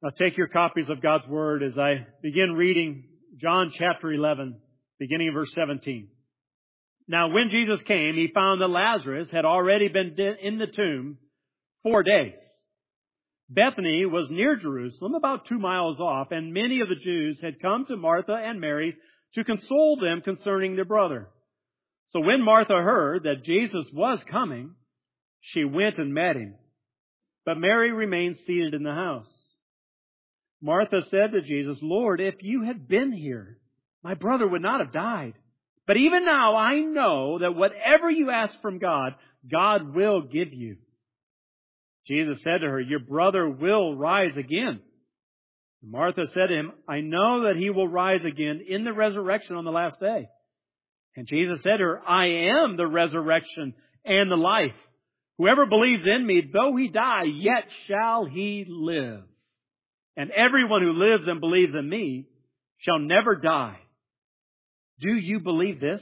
Now take your copies of God's Word as I begin reading John chapter 11, beginning in verse 17. Now when Jesus came, He found that Lazarus had already been in the tomb 4 days. Bethany was near Jerusalem, about 2 miles off, and many of the Jews had come to Martha and Mary to console them concerning their brother. So when Martha heard that Jesus was coming, she went and met Him. But Mary remained seated in the house. Martha said to Jesus, Lord, if you had been here, my brother would not have died. But even now I know that whatever you ask from God, God will give you. Jesus said to her, your brother will rise again. Martha said to Him, I know that he will rise again in the resurrection on the last day. And Jesus said to her, I am the resurrection and the life. Whoever believes in me, though he die, yet shall he live. And everyone who lives and believes in me shall never die. Do you believe this?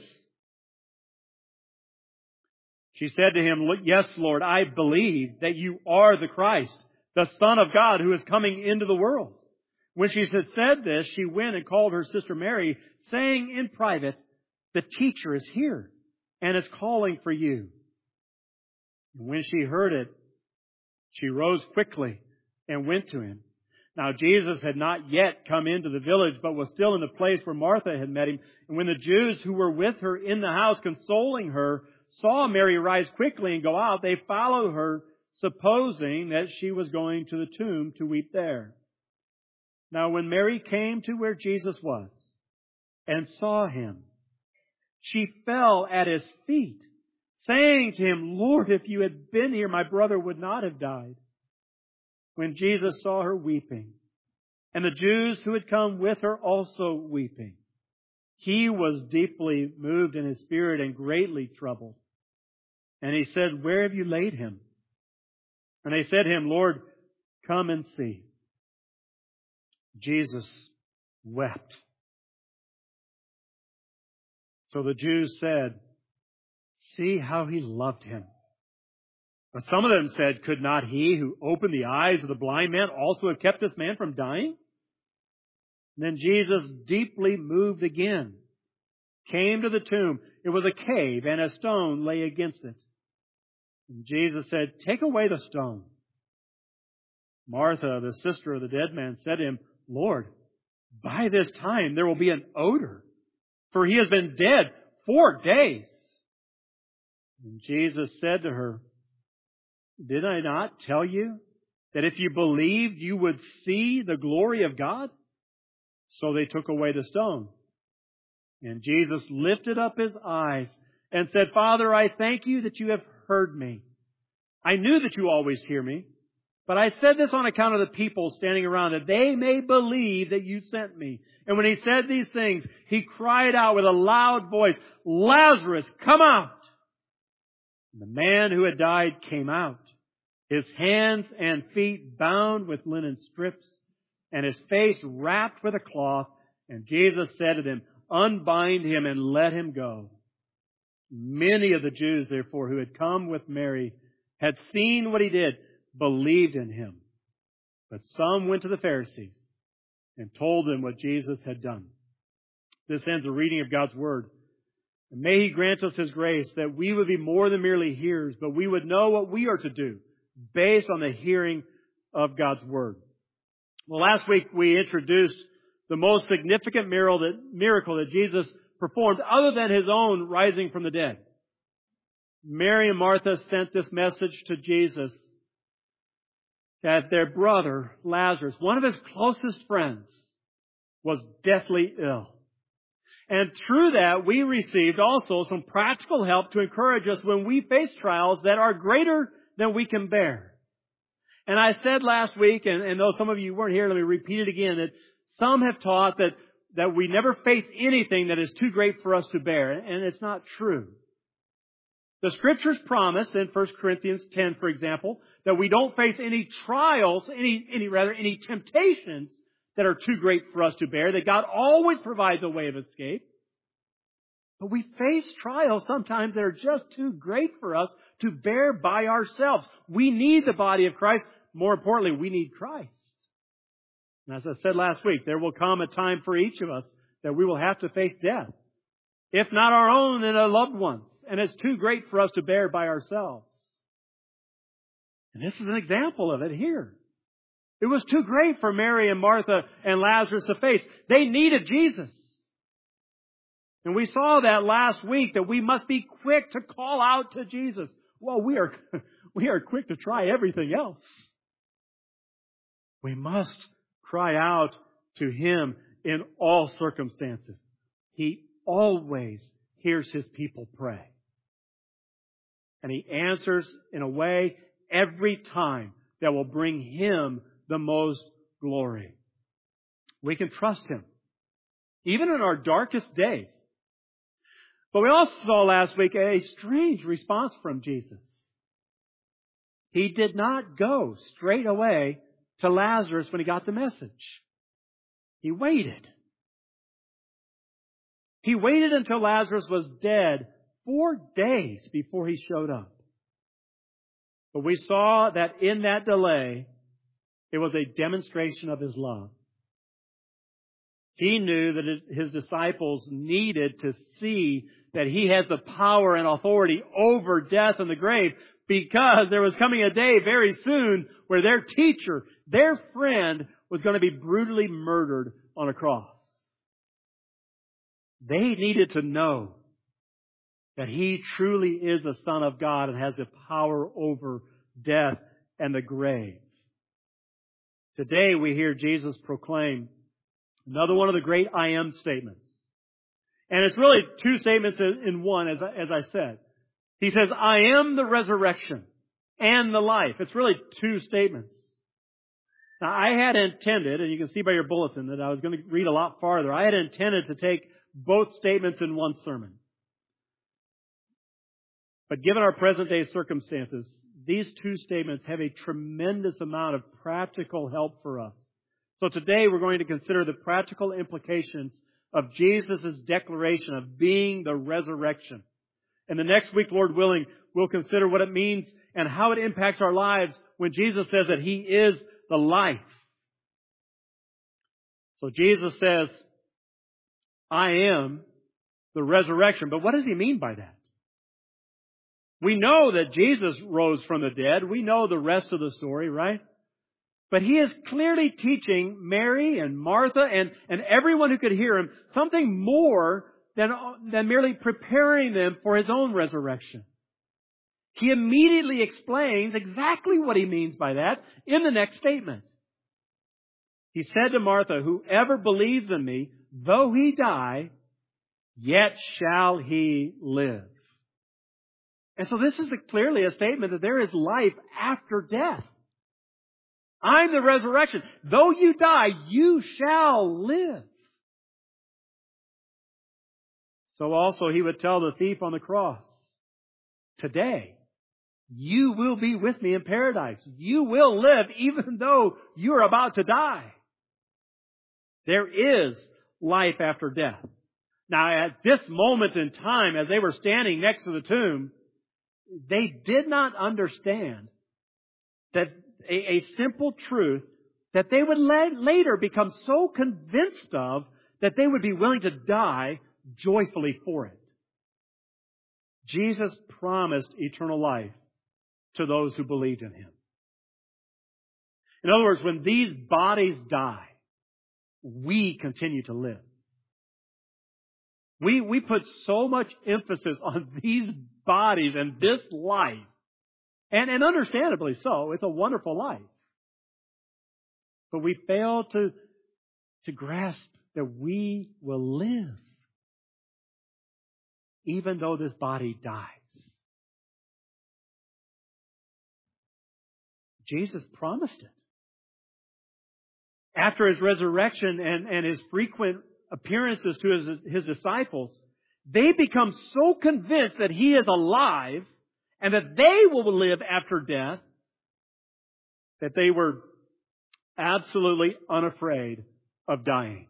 She said to Him, yes, Lord, I believe that you are the Christ, the Son of God who is coming into the world. When she had said this, she went and called her sister Mary, saying in private, the teacher is here and is calling for you. And when she heard it, she rose quickly and went to Him. Now Jesus had not yet come into the village, but was still in the place where Martha had met Him. And when the Jews who were with her in the house consoling her saw Mary rise quickly and go out, they followed her, supposing that she was going to the tomb to weep there. Now when Mary came to where Jesus was and saw Him, she fell at His feet, saying to Him, Lord, if you had been here, my brother would not have died. When Jesus saw her weeping, and the Jews who had come with her also weeping, He was deeply moved in His spirit and greatly troubled. And He said, where have you laid him? And they said to Him, Lord, come and see. Jesus wept. So the Jews said, see how He loved him. But some of them said, could not He who opened the eyes of the blind man also have kept this man from dying? And then Jesus, deeply moved again, came to the tomb. It was a cave, and a stone lay against it. And Jesus said, take away the stone. Martha, the sister of the dead man, said to Him, Lord, by this time there will be an odor, for he has been dead 4 days. And Jesus said to her, did I not tell you that if you believed, you would see the glory of God? So they took away the stone. And Jesus lifted up His eyes and said, Father, I thank you that you have heard me. I knew that you always hear me, but I said this on account of the people standing around, that they may believe that you sent me. And when He said these things, He cried out with a loud voice, Lazarus, come out! And the man who had died came out, his hands and feet bound with linen strips, and his face wrapped with a cloth. And Jesus said to them, unbind him and let him go. Many of the Jews, therefore, who had come with Mary, had seen what He did, believed in Him. But some went to the Pharisees and told them what Jesus had done. This ends the reading of God's Word. And may He grant us His grace that we would be more than merely hearers, but we would know what we are to do based on the hearing of God's Word. Well, last week we introduced the most significant miracle that Jesus performed other than His own rising from the dead. Mary and Martha sent this message to Jesus that their brother, Lazarus, one of his closest friends, was deathly ill. And through that, we received also some practical help to encourage us when we face trials that are greater than we can bear. And I said last week, and though some of you weren't here, let me repeat it again, that some have taught that we never face anything that is too great for us to bear. And it's not true. The Scriptures promise in 1 Corinthians 10, for example, that we don't face any trials, any temptations that are too great for us to bear, that God always provides a way of escape. But we face trials sometimes that are just too great for us to bear by ourselves. We need the body of Christ. More importantly, we need Christ. And as I said last week, there will come a time for each of us that we will have to face death. If not our own, then a loved one's. And it's too great for us to bear by ourselves. And this is an example of it here. It was too great for Mary and Martha and Lazarus to face. They needed Jesus. And we saw that last week, that we must be quick to call out to Jesus. Well, we are quick to try everything else. We must cry out to Him in all circumstances. He always hears His people pray. And He answers in a way every time that will bring Him the most glory. We can trust Him, even in our darkest days. But we also saw last week a strange response from Jesus. He did not go straight away to Lazarus when He got the message. He waited. He waited until Lazarus was dead 4 days before He showed up. But we saw that in that delay, it was a demonstration of His love. He knew that His disciples needed to see that He has the power and authority over death and the grave, because there was coming a day very soon where their teacher, their friend, was going to be brutally murdered on a cross. They needed to know that He truly is the Son of God and has the power over death and the grave. Today we hear Jesus proclaim another one of the great I am statements. And it's really two statements in one, as I said. He says, I am the resurrection and the life. It's really two statements. Now, I had intended, and you can see by your bulletin that I was going to read a lot farther. I had intended to take both statements in one sermon. But given our present day circumstances, these two statements have a tremendous amount of practical help for us. So today we're going to consider the practical implications of Jesus' declaration of being the resurrection. And the next week, Lord willing, we'll consider what it means and how it impacts our lives when Jesus says that He is the life. So Jesus says, I am the resurrection. But what does He mean by that? We know that Jesus rose from the dead. We know the rest of the story, right? But He is clearly teaching Mary and Martha and everyone who could hear Him something more than merely preparing them for His own resurrection. He immediately explains exactly what He means by that in the next statement. He said to Martha, whoever believes in me, though he die, yet shall he live. And so this is clearly a statement that there is life after death. I'm the resurrection. Though you die, you shall live. So also He would tell the thief on the cross, today, you will be with me in paradise. You will live even though you're about to die. There is life after death. Now, at this moment in time, as they were standing next to the tomb, they did not understand that a simple truth that they would later become so convinced of that they would be willing to die joyfully for it. Jesus promised eternal life to those who believed in Him. In other words, when these bodies die, we continue to live. We put so much emphasis on these bodies and this life. And understandably so. It's a wonderful life. But we fail to grasp that we will live even though this body dies. Jesus promised it. After His resurrection and His frequent appearances to His disciples, they become so convinced that He is alive and that they will live after death that they were absolutely unafraid of dying.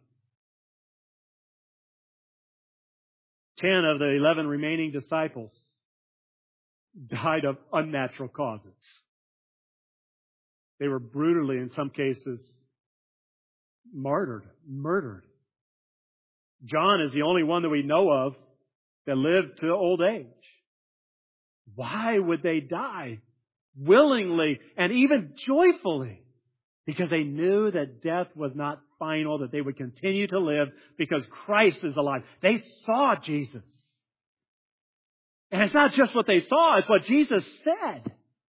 10 of the 11 remaining disciples died of unnatural causes. They were brutally, in some cases, murdered. John is the only one that we know of that lived to old age. Why would they die willingly and even joyfully? Because they knew that death was not final, that they would continue to live because Christ is alive. They saw Jesus. And it's not just what they saw, it's what Jesus said.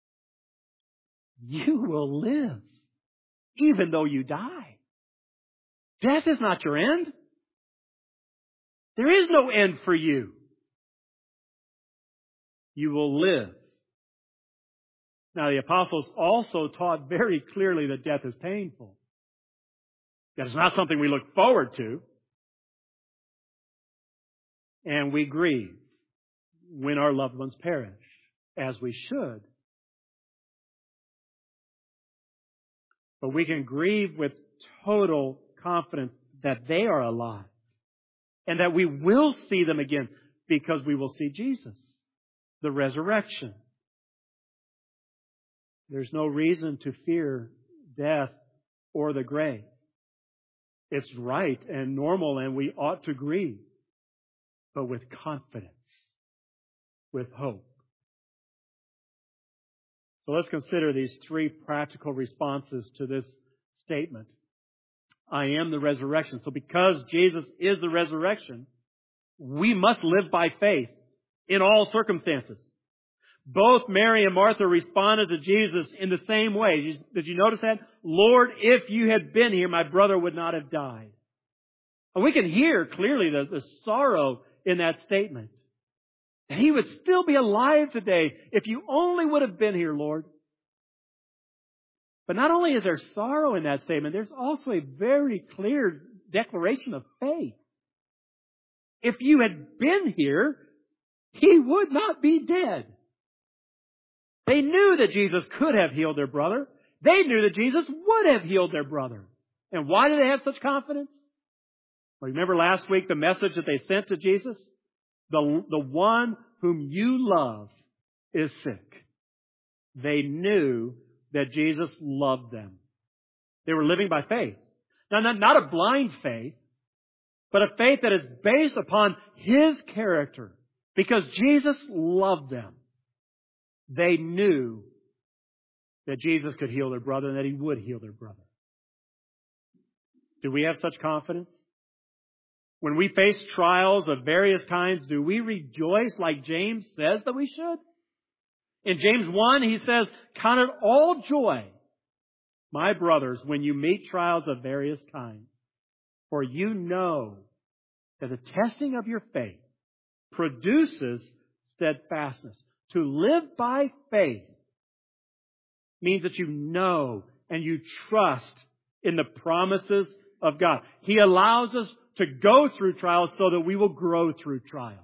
You will live even though you die. Death is not your end. There is no end for you. You will live. Now, the apostles also taught very clearly that death is painful. That it's not something we look forward to. And we grieve when our loved ones perish, as we should. But we can grieve with total confidence that they are alive and that we will see them again because we will see Jesus, the resurrection. There's no reason to fear death or the grave. It's right and normal, and we ought to grieve, but with confidence, with hope. So let's consider these three practical responses to this statement. I am the resurrection. So because Jesus is the resurrection, we must live by faith in all circumstances. Both Mary and Martha responded to Jesus in the same way. Did you notice that? Lord, if you had been here, my brother would not have died. And we can hear clearly the sorrow in that statement. And he would still be alive today if you only would have been here, Lord. But not only is there sorrow in that statement, there's also a very clear declaration of faith. If you had been here, he would not be dead. They knew that Jesus could have healed their brother. They knew that Jesus would have healed their brother. And why did they have such confidence? Well, remember last week the message that they sent to Jesus? The one whom you love is sick. They knew that Jesus loved them. They were living by faith. Now, not a blind faith, but a faith that is based upon His character. Because Jesus loved them. They knew that Jesus could heal their brother and that He would heal their brother. Do we have such confidence? When we face trials of various kinds, do we rejoice like James says that we should? In James 1, he says, count it all joy, my brothers, when you meet trials of various kinds. For you know that the testing of your faith produces steadfastness. To live by faith means that you know and you trust in the promises of God. He allows us to go through trials so that we will grow through trials.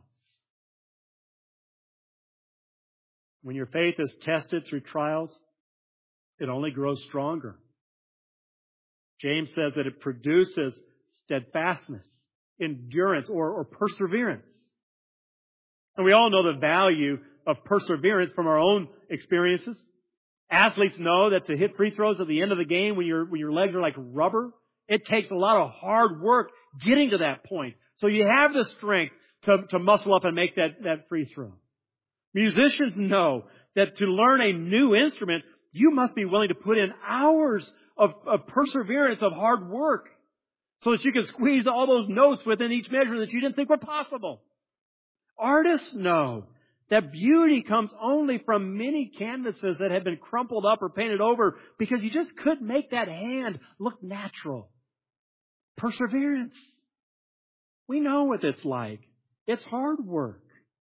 When your faith is tested through trials, it only grows stronger. James says that it produces steadfastness, endurance, or perseverance. And we all know the value of perseverance from our own experiences. Athletes know that to hit free throws at the end of the game when your legs are like rubber, it takes a lot of hard work getting to that point. So you have the strength to muscle up and make that free throw. Musicians know that to learn a new instrument, you must be willing to put in hours of perseverance, of hard work, so that you can squeeze all those notes within each measure that you didn't think were possible. Artists know that beauty comes only from many canvases that have been crumpled up or painted over because you just couldn't make that hand look natural. Perseverance. We know what it's like. It's hard work.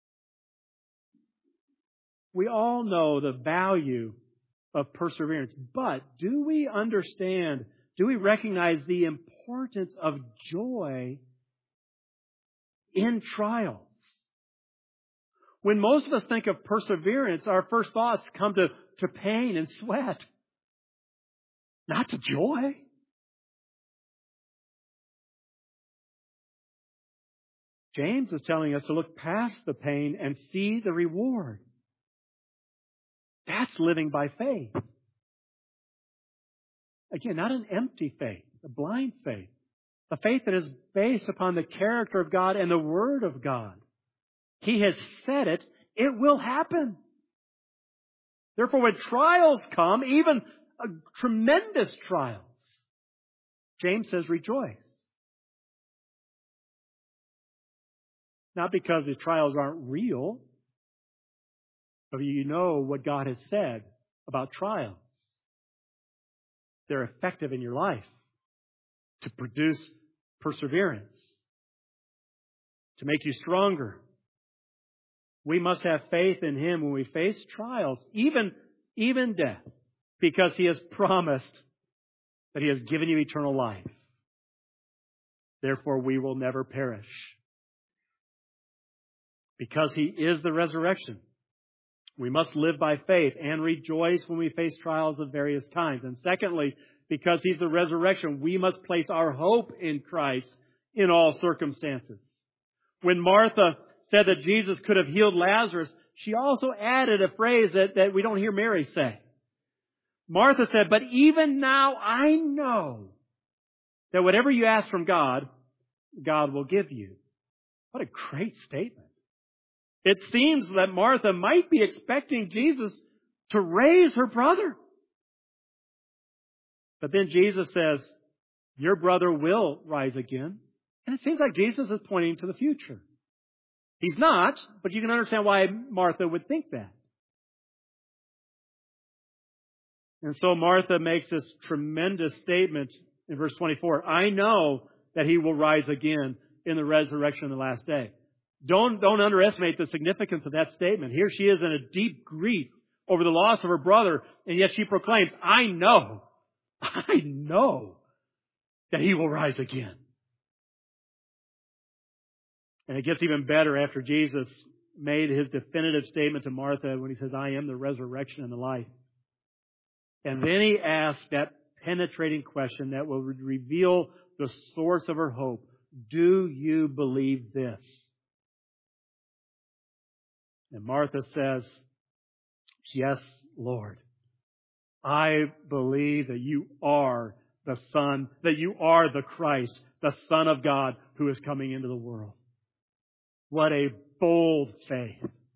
We all know the value of perseverance, but do we understand, do we recognize the importance of joy in trials? When most of us think of perseverance, our first thoughts come to pain and sweat, not to joy. James is telling us to look past the pain and see the reward. That's living by faith. Again, not an empty faith, a blind faith. A faith that is based upon the character of God and the Word of God. He has said it, it will happen. Therefore, when trials come, even tremendous trials, James says, rejoice. Not because the trials aren't real, but you know what God has said about trials. They're effective in your life to produce perseverance, to make you stronger. We must have faith in Him when we face trials, even death, because He has promised that He has given you eternal life. Therefore, we will never perish. Because He is the resurrection, we must live by faith and rejoice when we face trials of various kinds. And secondly, because He's the resurrection, we must place our hope in Christ in all circumstances. When Martha said that Jesus could have healed Lazarus, she also added a phrase that we don't hear Mary say. Martha said, but even now I know that whatever you ask from God, God will give you. What a great statement. It seems that Martha might be expecting Jesus to raise her brother. But then Jesus says, your brother will rise again. And it seems like Jesus is pointing to the future. He's not, but you can understand why Martha would think that. And so Martha makes this tremendous statement in verse 24. I know that He will rise again in the resurrection of the last day. Don't underestimate the significance of that statement. Here she is in a deep grief over the loss of her brother, and yet she proclaims, I know that He will rise again. And it gets even better after Jesus made His definitive statement to Martha when He says, I am the resurrection and the life. And then He asks that penetrating question that will reveal the source of her hope. Do you believe this? And Martha says, yes, Lord. I believe that you are the Son, that you are the Christ, the Son of God who is coming into the world. What a bold faith.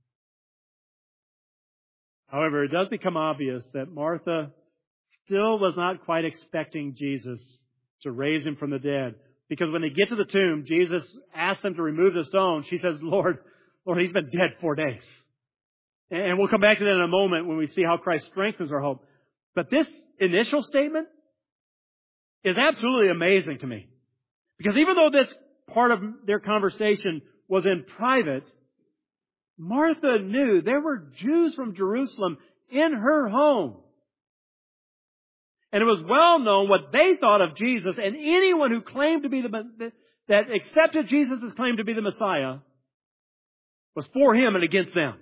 However, it does become obvious that Martha still was not quite expecting Jesus to raise Him from the dead. Because when they get to the tomb, Jesus asks them to remove the stone. She says, Lord, He's been dead 4 days. And we'll come back to that in a moment when we see how Christ strengthens our hope. But this initial statement is absolutely amazing to me. Because even though this part of their conversation was in private, Martha knew there were Jews from Jerusalem in her home. And it was well known what they thought of Jesus, and anyone who claimed to be that accepted Jesus' claim to be the Messiah was for Him and against them.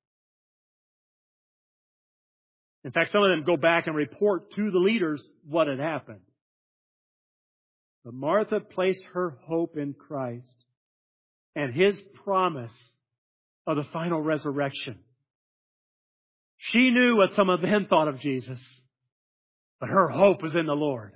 In fact, some of them go back and report to the leaders what had happened. But Martha placed her hope in Christ and His promise of the final resurrection. She knew what some of them thought of Jesus, but her hope was in the Lord.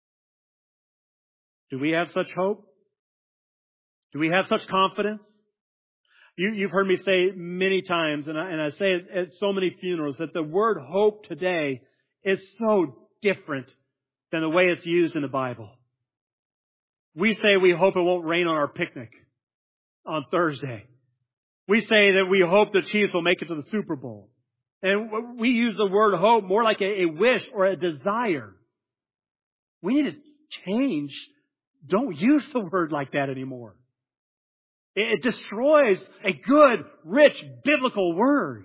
Do we have such hope? Do we have such confidence? You've heard me say many times, and I say it at so many funerals, that the word hope today is so different than the way it's used in the Bible. We say we hope it won't rain on our picnic on Thursday. We say that we hope the Chiefs will make it to the Super Bowl. And we use the word hope more like a wish or a desire. We need to change. Don't use the word like that anymore. It destroys a good, rich, biblical word.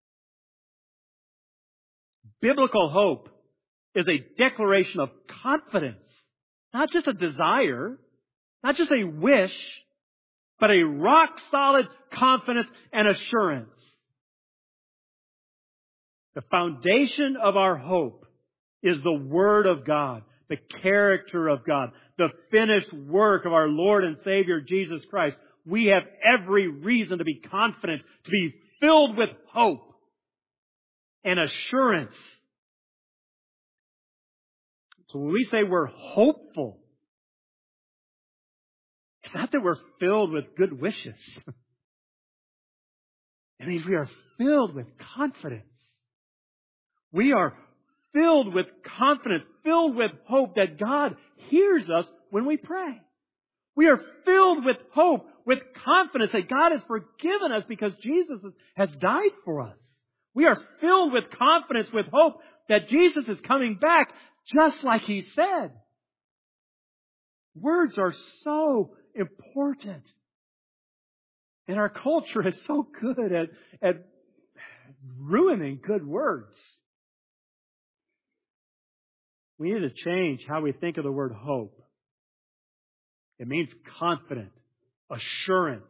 Biblical hope is a declaration of confidence. Not just a desire, not just a wish, but a rock-solid confidence and assurance. The foundation of our hope is the Word of God, the character of God, the finished work of our Lord and Savior Jesus Christ. We have every reason to be confident, to be filled with hope and assurance. So when we say we're hopeful, it's not that we're filled with good wishes. It means we are filled with confidence. We are filled with confidence, filled with hope that God hears us when we pray. We are filled with hope, with confidence that God has forgiven us because Jesus has died for us. We are filled with confidence, with hope that Jesus is coming back just like He said. Words are so important. And our culture is so good at ruining good words. We need to change how we think of the word hope. It means confident, assurance.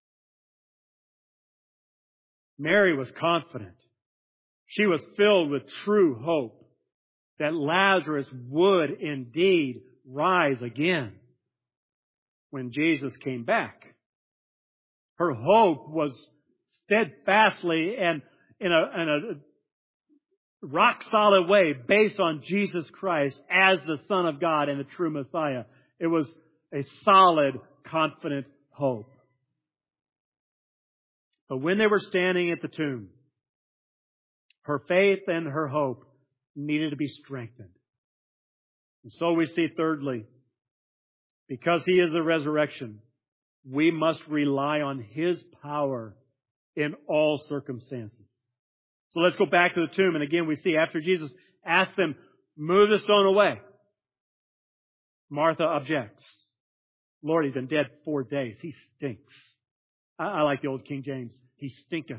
Mary was confident. She was filled with true hope that Lazarus would indeed rise again when Jesus came back. Her hope was steadfastly and in a rock-solid way based on Jesus Christ as the Son of God and the true Messiah. It was a solid, confident hope. But when they were standing at the tomb, her faith and her hope needed to be strengthened. And so we see, thirdly, because He is the resurrection, we must rely on His power in all circumstances. So let's go back to the tomb. And again, we see after Jesus asked them, move the stone away, Martha objects. Lord, He's been dead 4 days. He stinks. I like the old King James. He stinketh.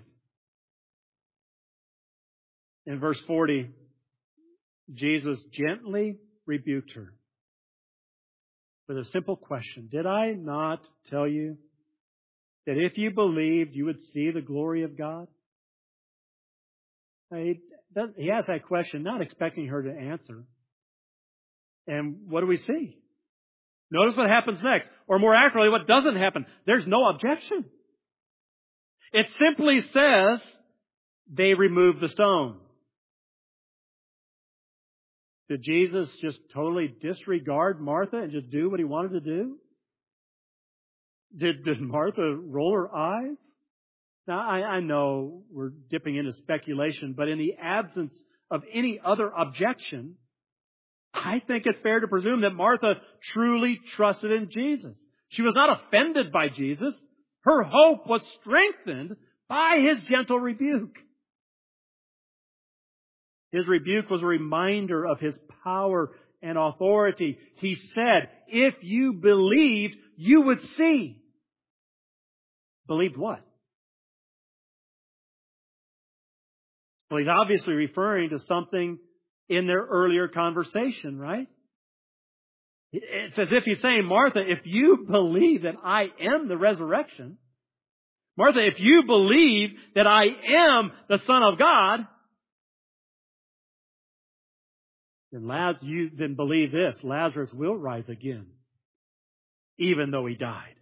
In verse 40, Jesus gently rebuked her with a simple question. Did I not tell you that if you believed, you would see the glory of God? He asked that question, not expecting her to answer. And what do we see? Notice what happens next. Or more accurately, what doesn't happen. There's no objection. It simply says they removed the stone. Did Jesus just totally disregard Martha and just do what He wanted to do? Did Martha roll her eyes? Now, I know we're dipping into speculation, but in the absence of any other objection, I think it's fair to presume that Martha truly trusted in Jesus. She was not offended by Jesus. Her hope was strengthened by His gentle rebuke. His rebuke was a reminder of His power and authority. He said, if you believed, you would see. Believed what? Well, He's obviously referring to something in their earlier conversation, right? It's as if He's saying, Martha, if you believe that I am the resurrection, Martha, if you believe that I am the Son of God, then believe this, Lazarus will rise again, even though he died.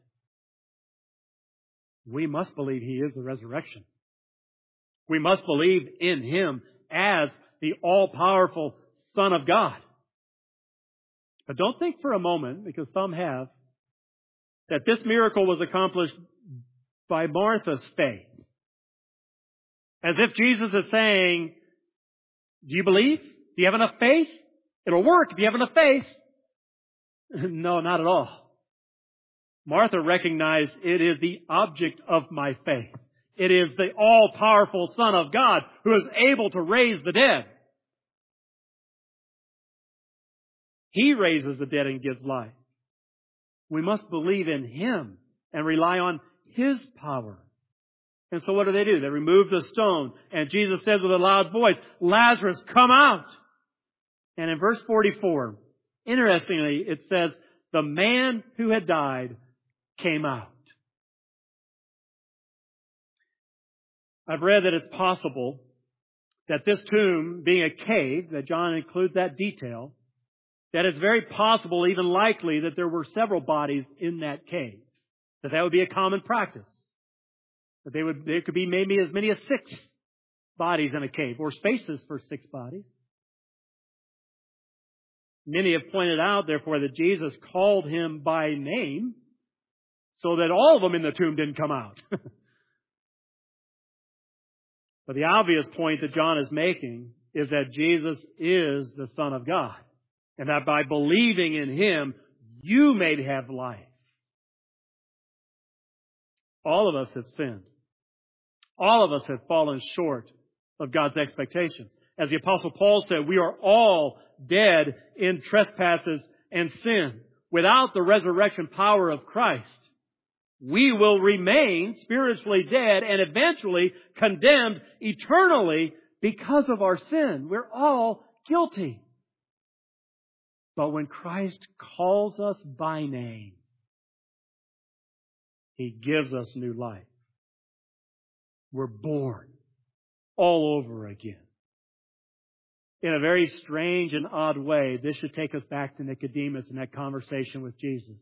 We must believe He is the resurrection. We must believe in Him as the all-powerful Son of God. But don't think for a moment, because some have, that this miracle was accomplished by Martha's faith. As if Jesus is saying, do you believe? Do you have enough faith? It'll work if you have enough faith. No, not at all. Martha recognized it is the object of my faith. It is the all-powerful Son of God who is able to raise the dead. He raises the dead and gives life. We must believe in Him and rely on His power. And so what do? They remove the stone. And Jesus says with a loud voice, Lazarus, come out. And in verse 44, interestingly, it says, the man who had died came out. I've read that it's possible that this tomb, being a cave, that John includes that detail, that it's very possible, even likely, that there were several bodies in that cave. That would be a common practice. That there could be maybe as many as 6 bodies in a cave, or spaces for 6 bodies. Many have pointed out, therefore, that Jesus called him by name so that all of them in the tomb didn't come out. But the obvious point that John is making is that Jesus is the Son of God, and that by believing in Him, you may have life. All of us have sinned. All of us have fallen short of God's expectations. As the Apostle Paul said, we are all dead in trespasses and sin. Without the resurrection power of Christ, we will remain spiritually dead and eventually condemned eternally because of our sin. We're all guilty. But when Christ calls us by name, He gives us new life. We're born all over again. In a very strange and odd way, this should take us back to Nicodemus and that conversation with Jesus.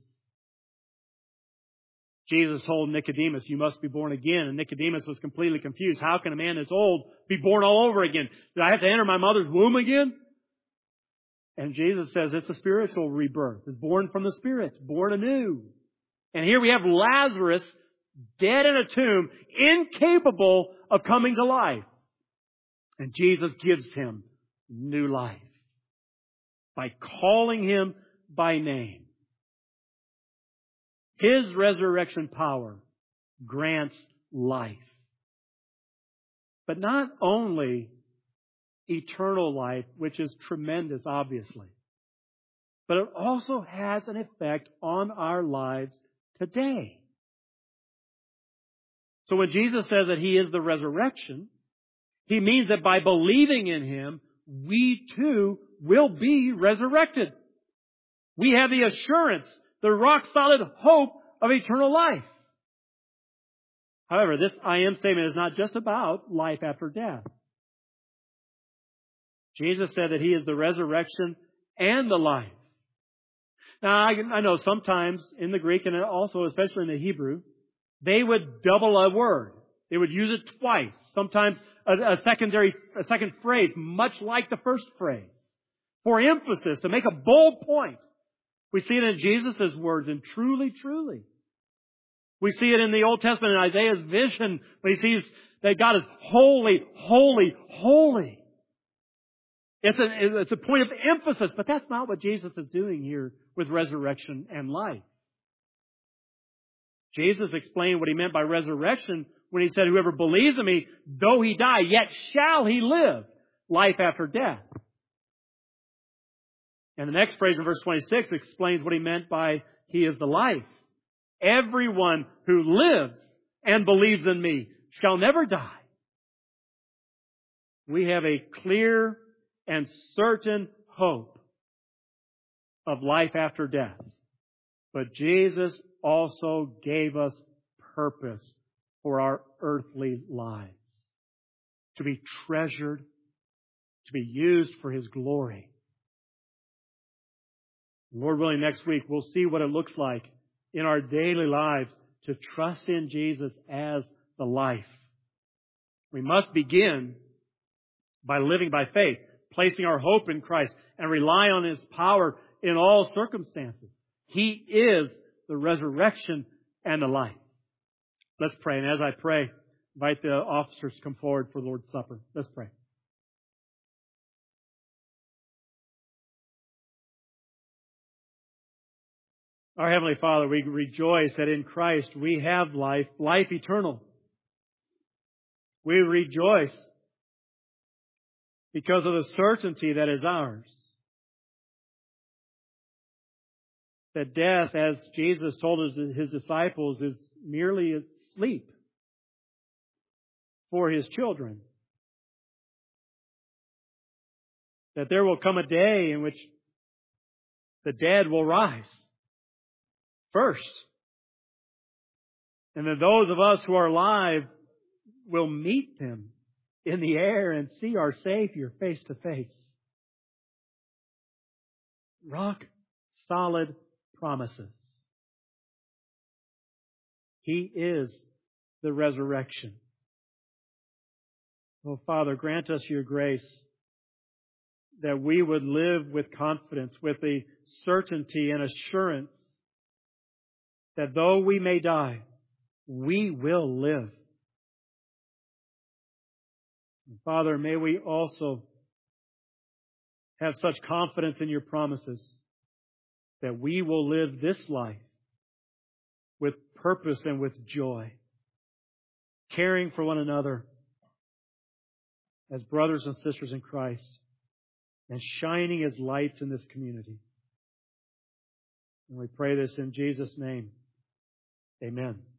Jesus told Nicodemus, you must be born again. And Nicodemus was completely confused. How can a man that's old be born all over again? Did I have to enter my mother's womb again? And Jesus says it's a spiritual rebirth. It's born from the Spirit, born anew. And here we have Lazarus dead in a tomb, incapable of coming to life. And Jesus gives him new life by calling him by name. His resurrection power grants life. But not only eternal life, which is tremendous, obviously, but it also has an effect on our lives today. So when Jesus says that He is the resurrection, He means that by believing in Him, we too will be resurrected. We have the assurance, the rock-solid hope of eternal life. However, this I am statement is not just about life after death. Jesus said that He is the resurrection and the life. Now, I know sometimes in the Greek and also especially in the Hebrew, they would double a word. They would use it twice. Sometimes a second phrase, much like the first phrase, for emphasis, to make a bold point. We see it in Jesus' words, and truly, truly. We see it in the Old Testament in Isaiah's vision when he sees that God is holy, holy, holy. It's a point of emphasis, but that's not what Jesus is doing here with resurrection and life. Jesus explained what He meant by resurrection when He said, whoever believes in Me, though he die, yet shall he live, life after death. And the next phrase in verse 26 explains what He meant by He is the life. Everyone who lives and believes in Me shall never die. We have a clear and certain hope of life after death. But Jesus also gave us purpose for our earthly lives, to be treasured, to be used for His glory. Lord willing, next week we'll see what it looks like in our daily lives to trust in Jesus as the life. We must begin by living by faith, placing our hope in Christ, and rely on His power in all circumstances. He is the resurrection and the life. Let's pray. And as I pray, invite the officers to come forward for the Lord's Supper. Let's pray. Our Heavenly Father, we rejoice that in Christ we have life, life eternal. We rejoice because of the certainty that is ours. That death, as Jesus told His disciples, is merely a sleep for His children. That there will come a day in which the dead will rise first. And that those of us who are alive will meet them in the air and see our Savior face to face. Rock solid promises. He is the resurrection. Oh, Father, grant us Your grace that we would live with confidence, with the certainty and assurance that though we may die, we will live. And Father, may we also have such confidence in your promises that we will live this life with purpose and with joy, caring for one another as brothers and sisters in Christ, and shining as lights in this community. And we pray this in Jesus' name. Amen.